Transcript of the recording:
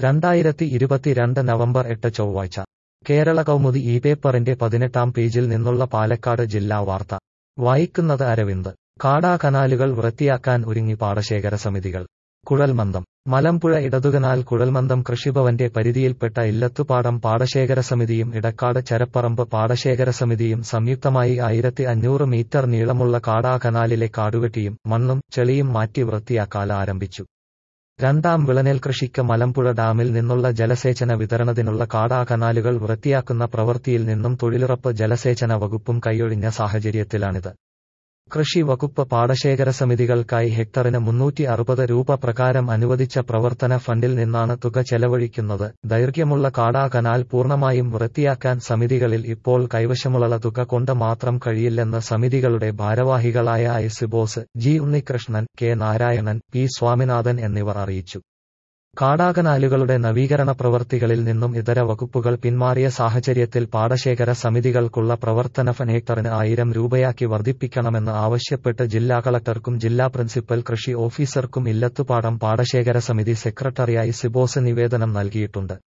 2022 November 8 ചൊവ്വാഴ്ച കേരള കൗമുദി ഈ പേപ്പറിന്റെ 18-ാം പേജിൽ നിന്നുള്ള പാലക്കാട് ജില്ലാ വാർത്ത വായിക്കുന്നത് അരവിന്ദ്. കാടാ കനാലുകൾ വൃത്തിയാക്കാൻ ഒരുങ്ങി പാടശേഖര സമിതികൾ. കുഴൽമന്ദം. മലമ്പുഴ ഇടതുകനാൽ കുഴൽമന്ദം കൃഷിഭവന്റെ പരിധിയിൽപ്പെട്ട ഇല്ലത്തുപാടം പാടശേഖര സമിതിയും ഇടക്കാട് ചരപ്പറമ്പ് പാടശേഖര സമിതിയും സംയുക്തമായി 1500 മീറ്റർ നീളമുള്ള കാടാ കനാലിലെ കാടുവെട്ടിയും മണ്ണും ചെളിയും മാറ്റി വൃത്തിയാക്കൽ ആരംഭിച്ചു. രണ്ടാം വിളനെൽ കൃഷിക്ക് മലമ്പുഴ ഡാമിൽ നിന്നുള്ള ജലസേചന വിതരണത്തിനുള്ള കാടാ കനാലുകൾ വൃത്തിയാക്കുന്ന പ്രവൃത്തിയിൽ നിന്നും തൊഴിലുറപ്പ് ജലസേചന വകുപ്പും കൈയൊഴിഞ്ഞ സാഹചര്യത്തിലാണിത്. കൃഷി വകുപ്പ് പാടശേഖര സമിതികൾക്കായി ഹെക്ടറിന് 360 രൂപ പ്രകാരം അനുവദിച്ച പ്രവർത്തന ഫണ്ടിൽ നിന്നാണ് തുക ചെലവഴിക്കുന്നത്. ദൈർഘ്യമുള്ള കാടാ കനാൽ പൂർണ്ണമായും വൃത്തിയാക്കാൻ സമിതികളിൽ ഇപ്പോൾ കൈവശമുള്ള തുക കൊണ്ട് മാത്രം കഴിയില്ലെന്ന് സമിതികളുടെ ഭാരവാഹികളായ I. Bose, G. Unnikrishnan, K. Narayanan, P. Swaminathan എന്നിവർ അറിയിച്ചു. കാടാകനാലുകളുടെ നവീകരണ പ്രവൃത്തികളിൽ നിന്നും ഇതര വകുപ്പുകൾ പിന്മാറിയ സാഹചര്യത്തിൽ പാടശേഖര സമിതികൾക്കുള്ള പ്രവർത്തന ഫണ്ട് ഹെക്ടറിന് 1000 രൂപയാക്കി വർദ്ധിപ്പിക്കണമെന്ന് ആവശ്യപ്പെട്ട് ജില്ലാ കളക്ടർക്കും ജില്ലാ പ്രിൻസിപ്പൽ കൃഷി ഓഫീസർക്കും ഇല്ലത്തുപാടം പാടശേഖര സമിതി സെക്രട്ടറി ഐ. ബോസ് നിവേദനം നൽകിയിട്ടുണ്ട്.